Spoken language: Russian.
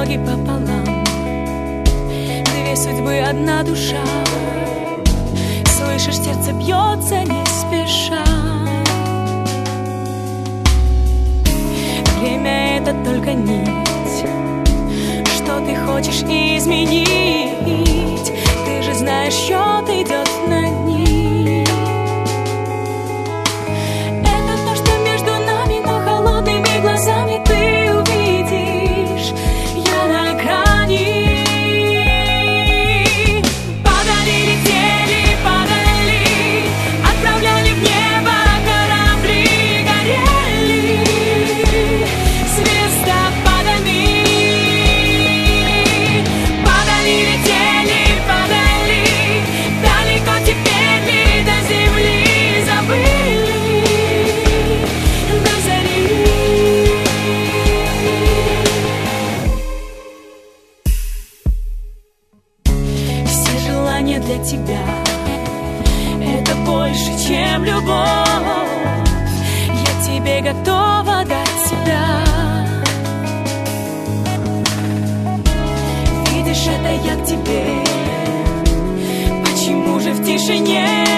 дороги пополам, две судьбы, одна душа. Слышишь, сердце бьется не спеша. Время — это только нить, что ты хочешь изменить. Ты же знаешь, счет идет на ней. Это то, что между нами, но холодными глазами ты увидишь. Я на грани. Падали, летели, падали, отправляли в небо корабли, горели звездопадами. Падали, летели, падали, далеко теперь ли до земли, забыли до зари. Все желания для тебя — это больше, чем любовь. Я тебе готова дать себя. Видишь, это я к тебе. Почему же в тишине